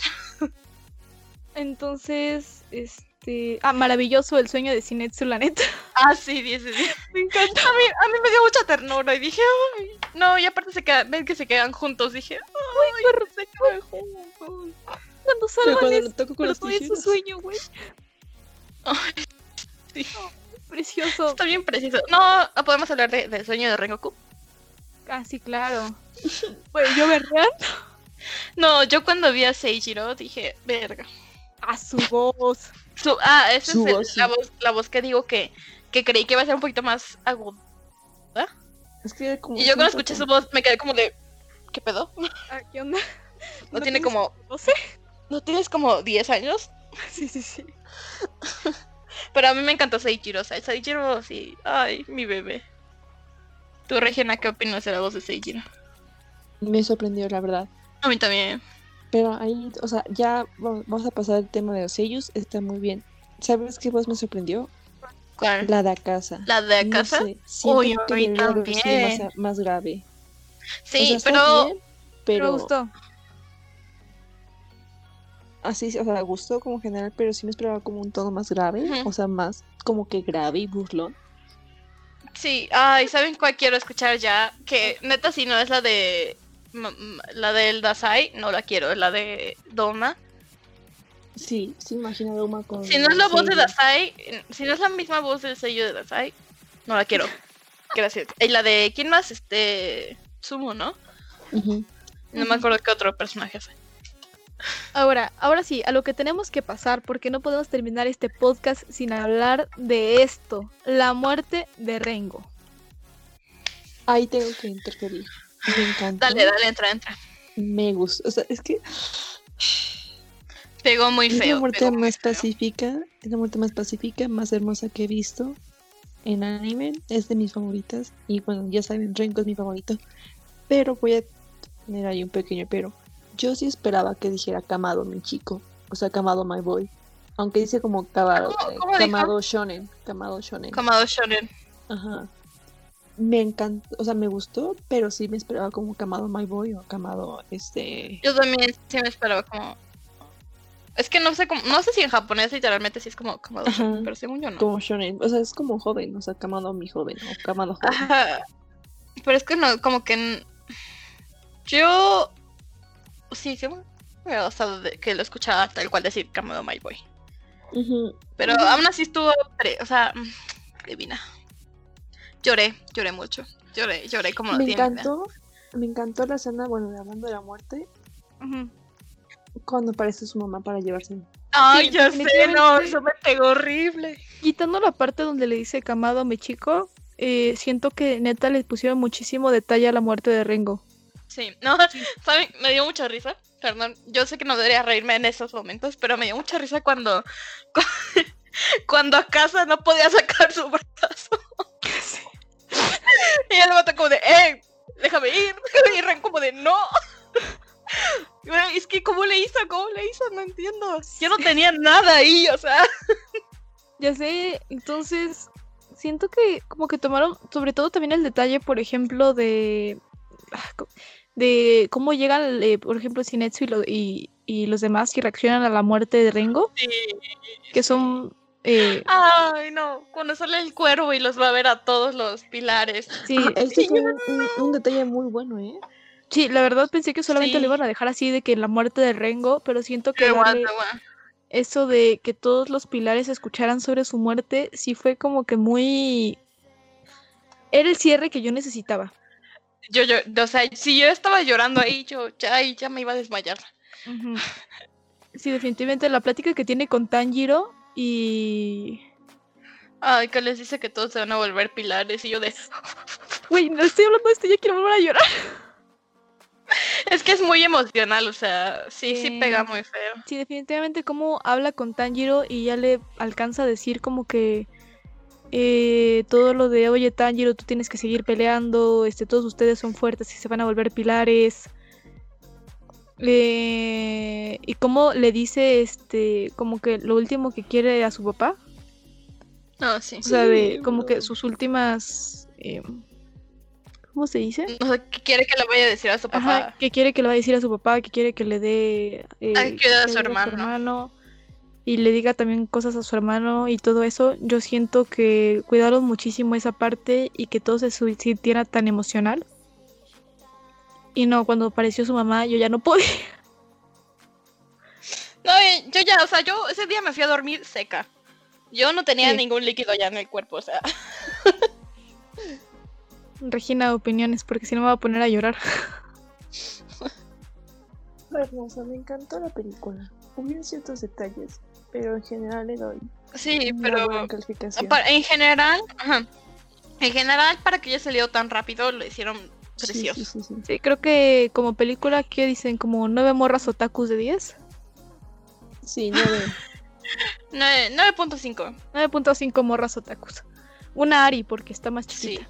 Entonces, este... Ah, maravilloso el sueño de Shinetsu, la neta. Ah, sí, diez de diez. Me encanta. A mí, a mí me dio mucha ternura y dije, ay, no, y aparte se quedan, ven que se quedan juntos, dije, ay, se quedan juntos. Cuando Pero salvan cuando es... lo toco con Pero las todo es su tijeras. sueño, güey. Ay, sí, Precioso. está bien preciso. No, no podemos hablar de, del sueño de Rengoku. Ah, sí, claro. Bueno, yo verdad. No, yo cuando vi a Seijiro dije, verga. A su voz. Su, ah, esa Su es el- voz, sí. la, voz, la voz que digo que, que creí que iba a ser un poquito más aguda. Es que como Y yo cuando un escuché su poco- voz me quedé como de, ¿qué pedo? Ah, ¿qué onda? ¿No tiene tienes como, doce? ¿no tienes como diez años? Sí, sí, sí. Pero a mí me encantó Seijiro, o sea, Seijiro, sí, ay, mi bebé. ¿Tú, Regina, qué opinas de la voz de Seijiro? Me sorprendió, la verdad. A mí también. Pero ahí, o sea, ya va- vamos a pasar al tema de los sellos. Está muy bien. ¿Sabes qué voz me sorprendió? ¿Cuál? La de Akasa. ¿La de No casa? sé, siento Uy, a que mí debería haber sido también. más, más grave. Sí, O sea, está pero... bien, Me pero gustó. así, o sea, gustó como general, pero sí me esperaba como un tono más grave, Ujú. o sea, más como que grave y burlón. Sí, ay, ¿saben cuál quiero escuchar ya? Que neta si no es la de... m- m- La del Dasai, no la quiero, es la de Doma. Sí, sí, imagina a Uma con Si no es la voz de sello. Dasai, eh, si no es la misma voz del sello de Dasai, no la quiero. Gracias. Y la de... ¿Quién más? Este... Sumo, ¿no? Ujú. No me acuerdo qué otro personaje hace. Ahora, ahora sí, a lo que tenemos que pasar, porque no podemos terminar este podcast sin hablar de esto. La muerte de Rengo. Ahí tengo que interferir. Me encanta. Dale, dale, entra, entra. Me gusta. O sea, es que Pegó muy es feo. la muerte pegó muy más feo. pacífica. Es la muerte más pacífica, más hermosa que he visto en anime. Es de mis favoritas. Y bueno, ya saben, Renko es mi favorito. Pero voy a tener ahí un pequeño pero. Yo sí esperaba que dijera Kamado, mi chico. O sea, Kamado, my boy. Aunque dice como Kamado, ¿Cómo- eh, cómo dijo? Kamado Shonen. Kamado Shonen. Kamado Shonen. Ajá. Me encantó, o sea, me gustó, pero sí me esperaba como Kamado My Boy o Kamado, este... Yo también sí me esperaba como... Es que no sé cómo... No sé si en japonés literalmente sí es como Kamado Ajá. Shonen, pero según yo no. Como shonen, o sea, es como joven, o sea, Kamado mi joven, o Kamado joven. Ajá. Pero es que no, como que... n- Yo... Sí, sí me hubiera gustado de que lo escuchara tal cual decir Kamado My Boy. Ujú. Pero aún así estuvo... pre- O sea... mm, divina. Lloré, lloré mucho. Lloré, lloré como no Me tienen idea. encantó, me encantó la escena, bueno, hablando de la muerte, Ujú. cuando aparece su mamá para llevarse. Ay, Sí, ya sé, no, definitivamente. eso me pegó horrible. Quitando la parte donde le dice Kamado a mi chico, eh, siento que neta le pusieron muchísimo detalle a la muerte de Rengo. Sí, no, ¿saben? Me dio mucha risa. Perdón, yo sé que no debería reírme en esos momentos, pero me dio mucha risa cuando cu- cuando a casa no podía sacar su brazo. Y él me como de, ¡eh! Déjame ir. Y Ren como de, ¡no! Güey, es que, ¿cómo le hizo? ¿Cómo le hizo? No entiendo. Yo no tenía nada ahí, o sea. Ya sé, entonces siento que como que tomaron, sobre todo también el detalle, por ejemplo, de ah, co- de cómo llegan, eh, por ejemplo, Shinetsu y, lo- y, y los demás que reaccionan a la muerte de Rengo, Sí. que son eh, Ay, no. Cuando sale el cuervo y los va a ver a todos los pilares. sí, Ah, este sí, fue un, un- un detalle muy bueno, ¿eh? sí, la verdad pensé que solamente Sí. lo iban a dejar así de que la muerte de Rengo, pero siento que Qué darle guanta, guau. eso de que todos los pilares escucharan sobre su muerte, sí fue como que muy... Era el cierre que yo necesitaba. Yo, yo, o sea, si yo estaba llorando ahí, yo ya, ahí ya me iba a desmayar. Ujú. Sí, definitivamente la plática que tiene con Tanjiro y... Ay, que les dice que todos se van a volver pilares y yo de... Güey, no estoy hablando de esto, ya quiero volver a llorar. Es que es muy emocional, o sea, sí, sí Eh, pega muy feo. Sí, definitivamente cómo habla con Tanjiro y ya le alcanza a decir como que eh, todo lo de, oye Tanjiro, tú tienes que seguir peleando, este, todos ustedes son fuertes y se van a volver pilares. Eh, y cómo le dice, este, como que lo último que quiere a su papá. No, sí. O sea, de Sí, como bro. que sus últimas... eh, ¿cómo se dice? O sea, que quiere que le vaya a decir a su papá. Ajá, que quiere que le vaya a decir a su papá, que quiere que le dé... eh, Ay, que ayude a su que ayude hermano. hermano, y le diga también cosas a su hermano y todo eso. Yo siento que cuidaron muchísimo esa parte y que todo se su- sintiera tan emocional. Y no, cuando apareció su mamá, yo ya no podía. No, eh, yo ya, o sea, yo ese día me fui a dormir seca. Yo no tenía Sí. ningún líquido ya en el cuerpo, o sea. Regina, opiniones, porque si no me voy a poner a llorar. Hermosa, me encantó la película. Hubieron ciertos detalles, pero en general le doy Sí, una pero buena calificación. para- en general, ajá, en general para que haya salido tan rápido lo hicieron Sí, precioso. sí, sí, sí. Sí, creo que como película, ¿qué dicen? Como nueve morras otakus de diez. Sí, nueve. nueve punto cinco. nueve punto cinco morras otakus. Una Ari, porque está más chiquita.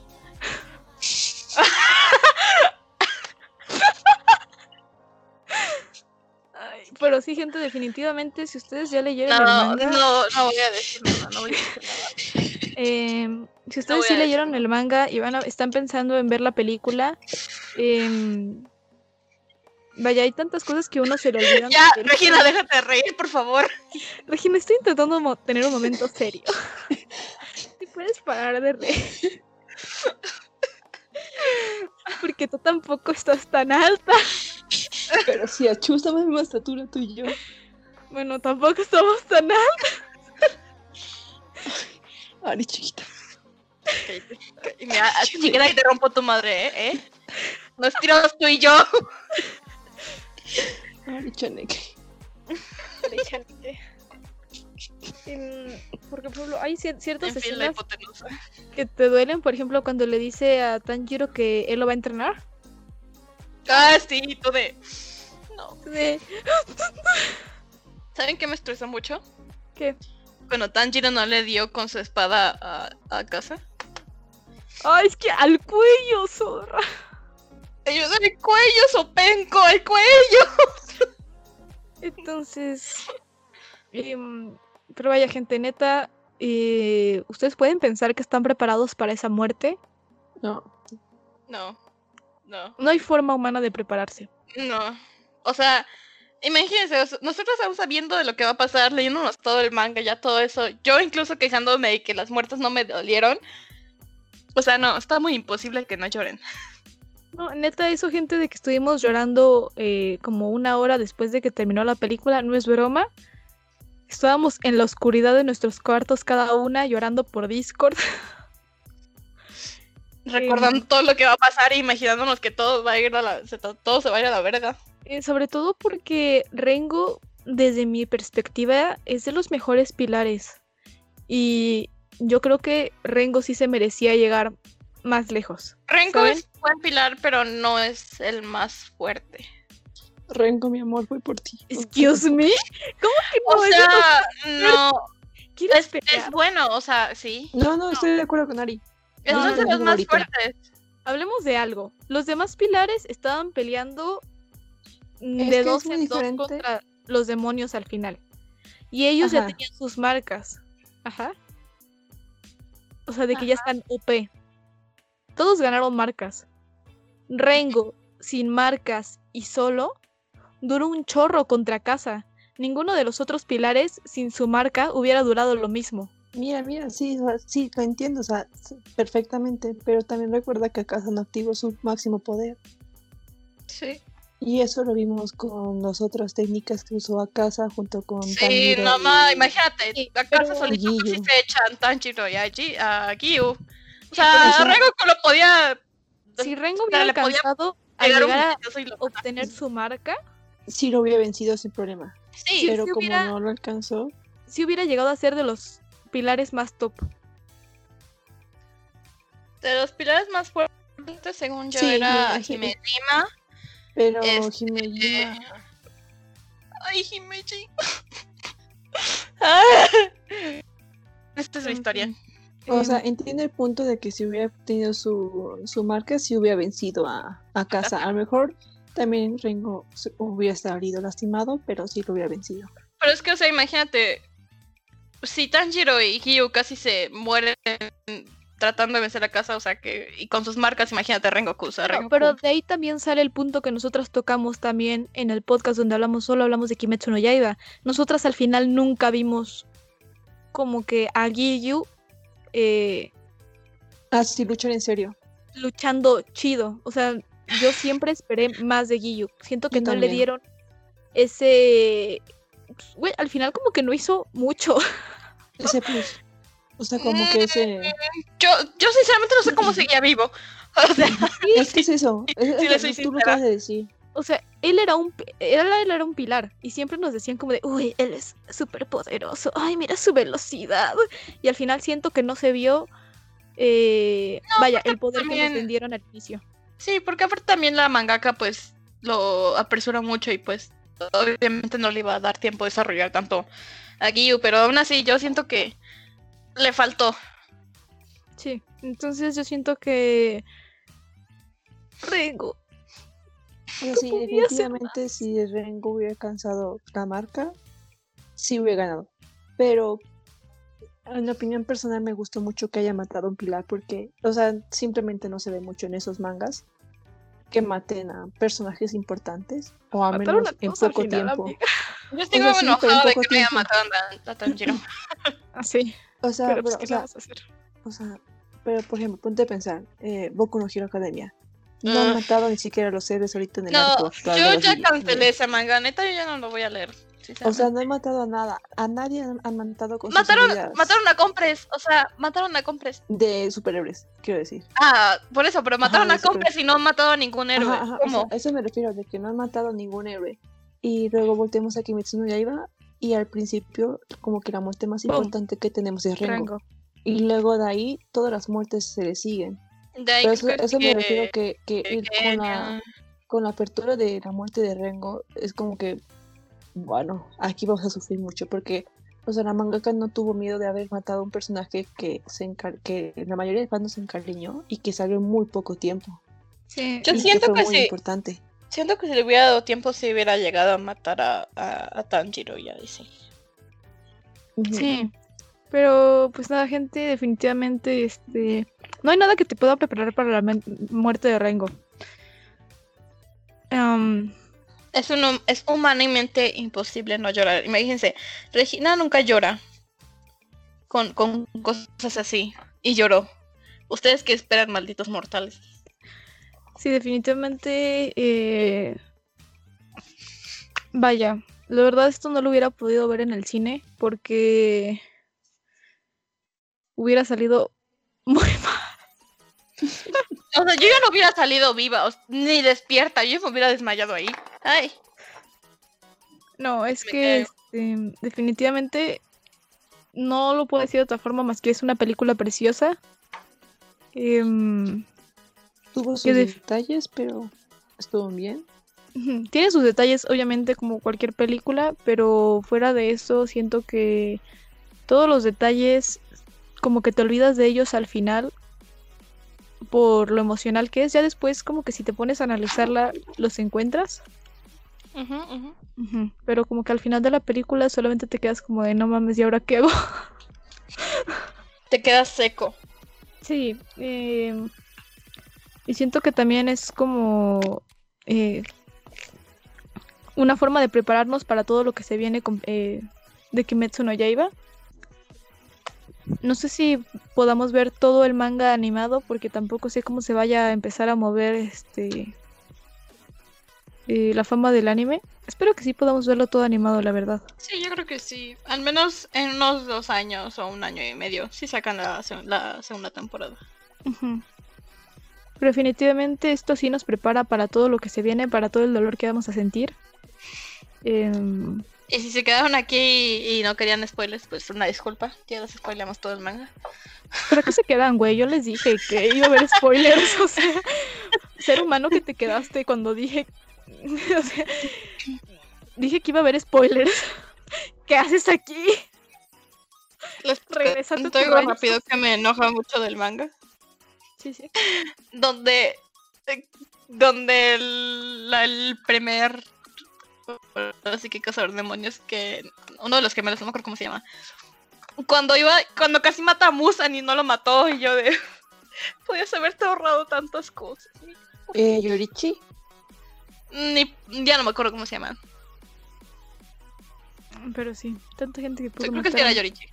Ay, pero sí, gente, definitivamente, si ustedes ya leyeron el No, manga, no, no voy a decir nada, no voy a decir nada. em, si ustedes voy sí a decir leyeron el manga y van a, están pensando en ver la película, em, vaya, hay tantas cosas que uno se le olvidan. Ya, del- Regina, déjate de reír, por favor. Regina, estoy intentando mo- tener un momento serio. Si puedes parar de reír. Porque tú tampoco estás tan alta. Pero sí, Achu, estamos en la misma estatura tú y yo. Bueno, tampoco estamos tan altas. Ari, chiquita. Y mira, siquiera y te rompo tu madre, ¿eh? ¿eh? Nos tiramos tú y yo. Ari, chaneque. Em, Porque, por ejemplo, hay cier- ciertas En fin, la escenas hipotenusa. que te duelen. Por ejemplo, cuando le dice a Tanjiro que él lo va a entrenar. Ah, sí, tú de... No. De, ¿Saben qué me estresa mucho? ¿qué? Cuando Tanjiro no le dio con su espada a, a casa. ¡Ay, es que al cuello, zorra! Ellos, el cuello, sopenco, el cuello. Entonces, em, pero vaya, gente, neta, eh, ¿ustedes pueden pensar que están preparados para esa muerte? No. No, no, No hay forma humana de prepararse. no. O sea, imagínense, o sea, nosotros aún sabiendo de lo que va a pasar, leyéndonos todo el manga, ya todo eso, yo incluso quejándome de que las muertes no me dolieron. O sea, no, está muy imposible que no lloren. No, neta, eso, gente, de que estuvimos llorando eh, como una hora después de que terminó la película, no es broma. Estábamos en la oscuridad de nuestros cuartos cada una llorando por Discord. Recordando todo lo que va a pasar e imaginándonos que todo va a ir a la, se, todo se va a ir a la verga. Eh, sobre todo porque Rengo, desde mi perspectiva, es de los mejores pilares. Y yo creo que Rengo sí se merecía llegar más lejos. Renko ¿Saben? es buen pilar, pero no es el más fuerte. Renko, mi amor, voy por ti. Excuse me. ¿Cómo que no? O Ese sea, no no, quiero es, esperar. es bueno, o sea, sí. No, no, estoy de acuerdo con Ari. Es No, uno no, de no, los no, más ahorita. fuertes. Hablemos de algo. Los demás pilares estaban peleando mm, Es de que es dos muy en dos diferente. contra los demonios al final. Y ellos ya Ajá. tenían sus marcas. Ajá. O sea, de que ya están O P. Todos ganaron marcas. Rengo, sin marcas y solo, duró un chorro contra casa. Ninguno de los otros pilares, sin su marca, hubiera durado lo mismo. Mira, mira, sí, o sea, sí, lo entiendo, o sea, sí, perfectamente, pero también recuerda que Akasa no activó su máximo poder. Sí. Y eso lo vimos con las otras técnicas que usó Akasa junto con Sí, Tanjiro no y- más, imagínate, Sí, a casa pero- solito Y casi Giyu. se echan Tanjiro y a, Gi- a Giyu. O pero sea, eso- Rengoku lo podía Si Rengo o sea, hubiera le podía alcanzado a pegar un llegar a puñetazo y lo obtener su marca, Sí lo hubiera vencido sin problema, Sí, pero sí como hubiera- no lo alcanzó, sí hubiera llegado a ser de los pilares más top. De los pilares más fuertes, según yo, Sí, era sí. Himejima. Pero Este, Himejima... Ay, Himeji. Ah. Esta es mi En historia. fin. O sea, Em, entiendo el punto de que si hubiera tenido su, su marca, si hubiera vencido a, a Casa. A lo mejor también Rengo se- hubiera salido lastimado, pero sí lo hubiera vencido. Pero es que, o sea, imagínate, si Tanjiro y Hyu casi se mueren tratando de vencer a Casa, o sea, que y con sus marcas, imagínate Rengoku, o sea, Pero, Rengoku. pero de ahí también sale el punto que nosotras tocamos también en el podcast donde hablamos, solo hablamos de Kimetsu no Yaiba. Nosotras al final nunca vimos como que a Giyu eh, Ah, sí, luchar en serio. luchando chido. O sea, yo siempre esperé más de Giyu. Siento que Yo no le también. dieron ese... pues, güey, al final como que no hizo mucho. Ese plus. O sea, como que ese... Yo, yo sinceramente no sé cómo seguía vivo. O sea, Es que es eso. Es- Sí, le es- soy tú lo sincera. acabas de decir. O sea, él era un pi- él, él era un pilar y siempre nos decían como de, uy, él es súper poderoso, ay, mira su velocidad. Y al final siento que no se vio, eh, vaya, el poder que también- nos vendieron al inicio. sí, porque aparte también la mangaka pues lo apresura mucho y pues obviamente no le iba a dar tiempo de desarrollar tanto a Giyu, pero aún así yo siento que le faltó. Sí, entonces yo siento que... Rengo. O sea, sí, podía ser definitivamente si Rengo hubiera alcanzado la marca, sí hubiera ganado. Pero en mi opinión personal me gustó mucho que haya matado a un pilar porque, o sea, simplemente no se ve mucho en esos mangas que maten a personajes importantes o al Mataron menos a en todos al poco final, tiempo. amiga. Yo estoy O sea, muy sí, pero en enojada de que poco no haya tiempo. matado a, a Tanjiro. Ah, sí, O sea, pero pero, pues, o ¿qué le sea, vamos a hacer? o sea, pero por ejemplo, ponte a pensar, eh, Boku no Hero Academia. No han Ugh. matado ni siquiera a los héroes ahorita en el No, arco actual de yo los ya Gigi- cancelé de- esa manga, neta yo ya no lo voy a leer. O sea, sinceramente. no han matado a nada. A nadie han, han matado con sus Mataron, habilidades mataron a Compres, o sea, mataron a Compres. de superhéroes, quiero decir. Ah, por eso, pero mataron de a Compres y no han matado a ningún héroe. Ajá, ajá, o ¿Cómo? sea, a eso me refiero, de que no han matado a ningún héroe. Y luego volteamos a Kimetsu no Yaiba y al principio como que la muerte más Boom. importante que tenemos es Rengo. Rengo. Y luego de ahí todas las muertes se le siguen. De ahí Pero eso, creo eso que- me refiero que, que que- ir con la, con la apertura de la muerte de Rengo es como que, bueno, aquí vamos a sufrir mucho porque, o sea, la mangaka no tuvo miedo de haber matado a un personaje que, se encar- que la mayoría de fans se encariñó y que salió en muy poco tiempo. Sí, Yo y siento que fue que muy sí. importante. Siento que si le hubiera dado tiempo si hubiera llegado a matar a, a, a Tanjiro, ya dice. Ujú. sí. Pero pues nada, gente, definitivamente, este... no hay nada que te pueda preparar para la men- muerte de Rengo. Am, Es, un, es humanamente imposible no llorar. Imagínense, Regina nunca llora con, con cosas así. Y lloró. ¿Ustedes qué esperan, malditos mortales? sí, definitivamente... eh, Vaya, la verdad esto no lo hubiera podido ver en el cine porque hubiera salido muy mal. O sea, yo ya no hubiera salido viva, o- ni despierta. Yo me hubiera desmayado ahí. Ay. No, es Me que cago. este, definitivamente no lo puedo decir de otra forma más que es una película preciosa. Em, Tuvo sus que def- detalles, pero estuvo bien. Ujú, tiene sus detalles, obviamente, como cualquier película, pero fuera de eso, siento que todos los detalles, como que te olvidas de ellos al final por lo emocional que es. Ya después, como que si te pones a analizarla, los encuentras. Ujú, ujú. Ujú, pero como que al final de la película solamente te quedas como de no mames, ¿y ahora qué hago? Te quedas seco. Sí, em, y siento que también es como eh, una forma de prepararnos para todo lo que se viene con, eh, de Kimetsu no Yaiba. No sé si podamos ver todo el manga animado porque tampoco sé cómo se vaya a empezar a mover este eh, la fama del anime. Espero que sí podamos verlo todo animado, la verdad. Sí, yo creo que sí. Al menos en unos dos años o un año y medio. Sí sacan la, se- la segunda temporada. Ujú. Pero definitivamente esto sí nos prepara para todo lo que se viene, para todo el dolor que vamos a sentir. Em, Y si se quedaron aquí y no querían spoilers, pues una disculpa, ya los spoilamos todo el manga. ¿Pero qué se quedan, güey? Yo les dije que iba a haber spoilers, o sea, ser humano que te quedaste cuando dije, o sea, dije que iba a haber spoilers. ¿Qué haces aquí? Les Regresate a cuento tu algo rancho. rápido que me enoja mucho del manga. Sí, sí. Donde, eh, donde el, la- el primer, así que cazador de demonios, que uno de los gemelos, no me acuerdo cómo se llama, cuando iba, cuando casi mata a Musan y no lo mató, y yo de, podías haberte ahorrado tantas cosas. Eh, Yorichi. Ni, ya no me acuerdo cómo se llama. Pero sí, tanta gente que pudo Creo que sí matar. era Yorichi.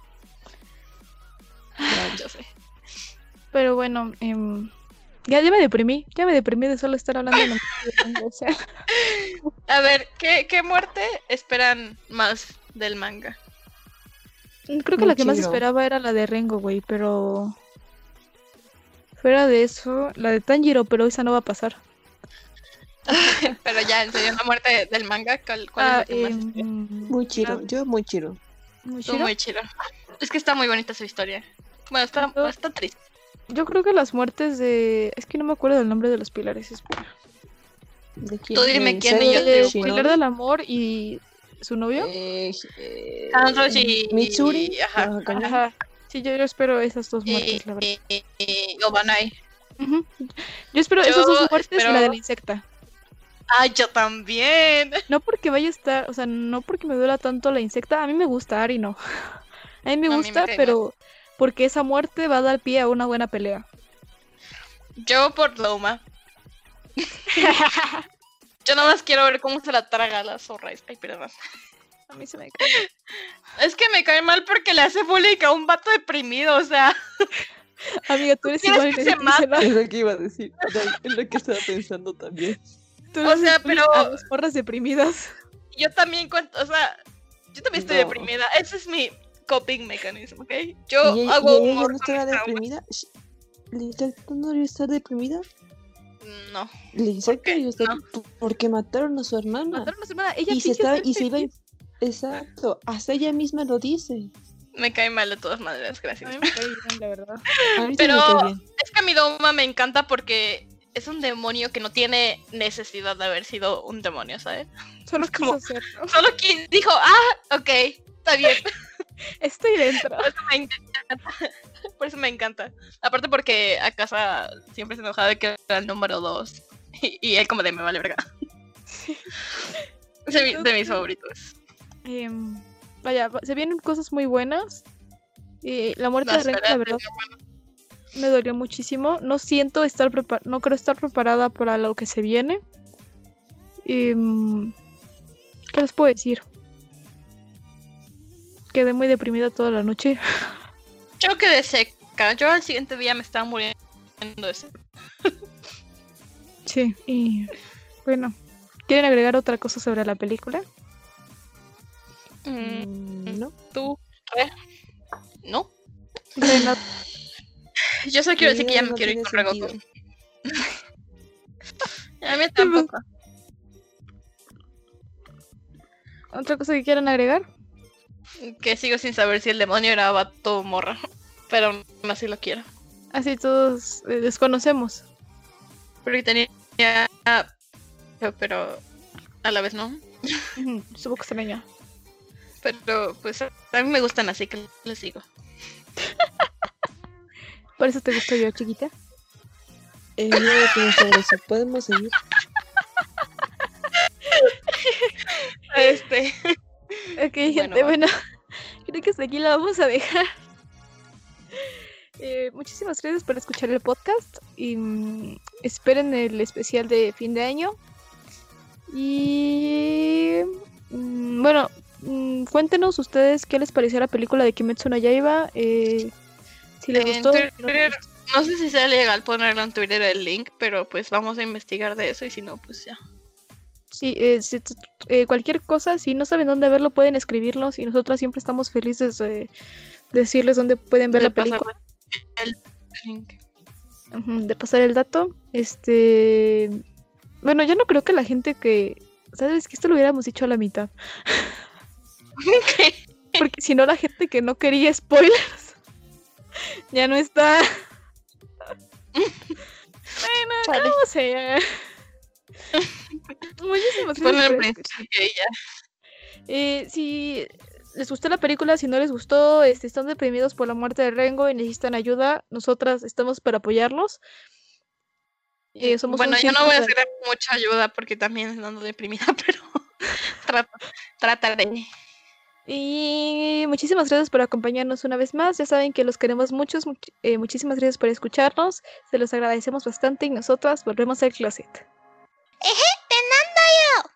Yo sé. Pero bueno, em, ya, ya me deprimí, ya me deprimí de solo estar hablando de la muerte de Rengo, o sea, A ver, ¿qué, qué muerte esperan más del manga? creo que la que más Muchiro. esperaba era la de Rengo, güey, pero fuera de eso, la de Tanjiro, pero esa no va a pasar. Pero ya, en serio, la muerte del manga, ¿cuál, cuál es Ah, la que más em, esperas? Muy chido. la- Yo muy chido. ¿Muy Estuvo chido? muy chido. Es que está muy bonita su historia. Bueno, está, Yo- está triste. Yo creo que las muertes de... Es que no me acuerdo del nombre de los pilares, espera. ¿De quién? Tú dime ¿De quién y Isao yo te El digo. Shinobi? pilar del amor y su novio. Eh, eh, Sanroshi y- Mitsuri. ajá. Ah, Kaña. Ajá. Sí, yo, yo espero esas dos Y, muertes, la verdad. y, y- y Obanai. Ujú. Yo espero Yo esas dos muertes y espero- la de la insecta. ¡Ay, yo también! No porque vaya a estar, o sea, no porque me duela tanto la insecta, a mí me gusta Ari, no. A mí me No, a mí me gusta, cae pero porque esa muerte va a dar pie a una buena pelea. Yo por Loma. Yo nada más quiero ver cómo se la traga la zorra. Ay, perdón. A mí se me cae. Es que me cae mal porque le hace bullying a un vato deprimido, o sea. Amiga, tú eres ¿Quieres igual que de se mate? Gisela. Es lo que iba a decir. Es lo que estaba pensando también. Tú O le sea, haces bullying pero- a las morras deprimidas. Yo también cuento, o sea, yo también estoy No. deprimida. Ese es mi coping mechanism, ¿ok? Yo ¿Y, ella- hago y ella humor no con estaba mis traumas. deprimida? Sh- ¿Literal, tú no deberías estar deprimida? No. La insecta qué? debería estar No. p- porque mataron a su hermana. Mataron a su hermana. Ella Y se finge estaba, ser y se iba. feliz. Exacto, hasta ella misma lo dice. Me cae mal de todas maneras, A gracias. mí me cae bien, la verdad. A mí Pero- sí me cae bien. Es que a mi Doma me encanta porque es un demonio que no tiene necesidad de haber sido un demonio, ¿sabes? Solo Es como- quiso hacerlo. Solo quien dijo, ah, ok, está bien. Estoy dentro. Por eso me encanta. Por eso me encanta. Aparte porque a casa siempre se enojaba de que era el número dos. Y, y él como de me vale verga. Es de, mi- de mis favoritos. Em, vaya, va- se vienen cosas muy buenas. Y la muerte No, de Rengo, la espera, verdad, me dolió muchísimo. No siento estar preparada, no creo estar preparada para lo que se viene. Em, ¿Qué les puedo decir? Quedé muy deprimida toda la noche. Yo quedé seca. Yo al siguiente día me estaba muriendo de sed. Sí, y bueno, ¿quieren agregar otra cosa sobre la película? Mm, Mm, ¿No? ¿Tú? ¿Re? ¿No? Renata, Yo solo quiero decir que ya vida me no quiero ir tiene con sentido. Regoku. A mí tampoco. ¿otra cosa que quieran agregar? Que sigo sin saber si el demonio era vato o morra. Pero aún así lo quiero. Así todos eh, desconocemos. Porque tenía... Pero a la vez no. Ujú, supongo que extraña. Pero pues a a mí me gustan así que les sigo. Por eso te gustó yo, chiquita. Eh, yo no tengo sobre eso. Podemos seguir. Este... Ok, gente, va. bueno, creo que hasta aquí la vamos a dejar. Eh, muchísimas gracias por escuchar el podcast y mm, esperen el especial de fin de año. Y mm, bueno, mm, cuéntenos ustedes qué les pareció la película de Kimetsu no Yaiba. Eh, si les En gustó. si no les Twitter, gustó. no sé si sea legal ponerlo en Twitter el link, pero pues vamos a investigar de eso y si no, pues ya. Sí, eh, si t- eh, cualquier cosa, si no saben dónde verlo, pueden escribirnos y nosotras siempre estamos felices de decirles dónde pueden ver De la película. pasar el link. Ujú, de pasar el dato. Este. Bueno, yo no creo que la gente que ¿sabes que esto lo hubiéramos dicho a la mitad? ¿Qué? Porque si no, la gente que no quería spoilers ya no está. Bueno, Vale. ¿cómo se? Muchísimas Ponlo gracias al por escuchar. principio y ya. Eh, si les gustó la película, si no les gustó, este, están deprimidos por la muerte de Rengo y necesitan ayuda, nosotras estamos para apoyarlos. Eh, somos Bueno, un yo no voy a círculo de- hacer mucha ayuda porque también ando deprimida, pero trato, trataré. Y muchísimas gracias por acompañarnos una vez más. Ya saben que los queremos muchos. much- eh, muchísimas gracias por escucharnos. Se los agradecemos bastante y nosotras volvemos al closet. ¡Eje! ¡Te nando yo!